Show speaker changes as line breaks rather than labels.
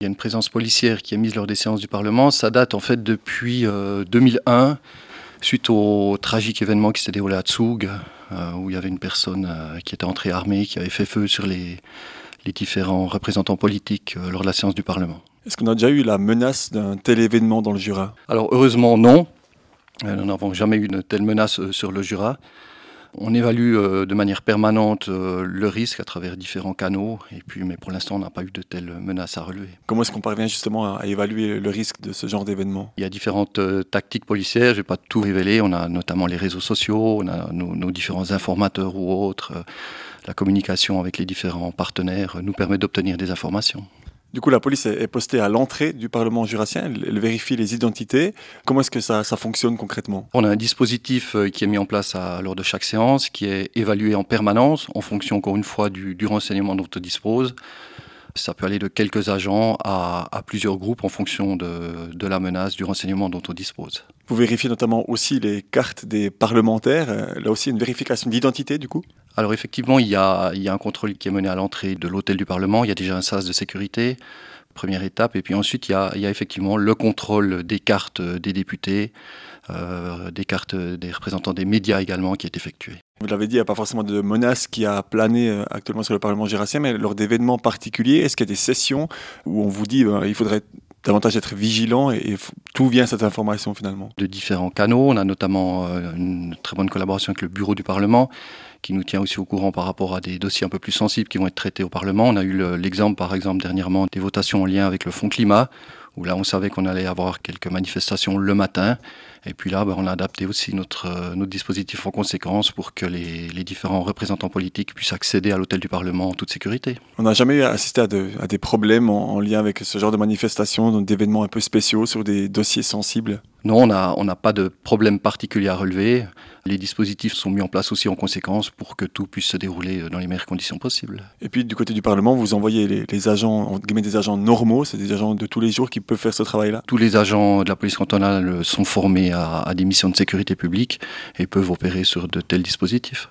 Il y a une présence policière qui est mise lors des séances du Parlement. Ça date en fait depuis 2001, suite au tragique événement qui s'est déroulé à Zug, où il y avait une personne qui était entrée armée, qui avait fait feu sur les différents représentants politiques lors de la séance du Parlement.
Est-ce qu'on a déjà eu la menace d'un tel événement dans le Jura?
Alors heureusement non, nous n'avons jamais eu de telle menace sur le Jura. On évalue de manière permanente le risque à travers différents canaux, mais pour l'instant on n'a pas eu de telles menaces à relever.
Comment est-ce qu'on parvient justement à évaluer le risque de ce genre d'événement?
Il y a différentes tactiques policières, je ne vais pas tout révéler, on a notamment les réseaux sociaux, on a nos différents informateurs ou autres, la communication avec les différents partenaires nous permet d'obtenir des informations.
Du coup, la police est postée à l'entrée du Parlement jurassien, elle vérifie les identités. Comment est-ce que ça fonctionne concrètement?
On a un dispositif qui est mis en place lors de chaque séance, qui est évalué en permanence, en fonction, encore une fois, du renseignement dont on dispose. Ça peut aller de quelques agents à plusieurs groupes en fonction de la menace, du renseignement dont on dispose.
Vous vérifiez notamment aussi les cartes des parlementaires, là aussi une vérification d'identité du coup?
Alors effectivement, il y a un contrôle qui est mené à l'entrée de l'hôtel du Parlement, il y a déjà un sas de sécurité, première étape, et puis ensuite il y a effectivement le contrôle des cartes des députés, des cartes des représentants des médias également qui est effectué.
Vous l'avez dit, il n'y a pas forcément de menace qui a plané actuellement sur le Parlement jurassien, mais lors d'événements particuliers, est-ce qu'il y a des sessions où on vous dit il faudrait davantage être vigilant et d'où vient cette information finalement?
De différents canaux, on a notamment une très bonne collaboration avec le bureau du Parlement qui nous tient aussi au courant par rapport à des dossiers un peu plus sensibles qui vont être traités au Parlement. On a eu l'exemple par exemple dernièrement des votations en lien avec le Fonds climat, où là on savait qu'on allait avoir quelques manifestations le matin. Et puis là, on a adapté aussi notre dispositif en conséquence pour que les différents représentants politiques puissent accéder à l'hôtel du Parlement en toute sécurité.
On n'a jamais assisté à des problèmes en lien avec ce genre de manifestations, d'événements un peu spéciaux sur des dossiers sensibles?
Non, on n'a pas de problème particulier à relever. Les dispositifs sont mis en place aussi en conséquence pour que tout puisse se dérouler dans les meilleures conditions possibles.
Et puis du côté du Parlement, vous envoyez les agents, entre guillemets, des agents normaux, c'est des agents de tous les jours qui peuvent faire ce travail-là?
Tous les agents de la police cantonale sont formés à des missions de sécurité publique et peuvent opérer sur de tels dispositifs.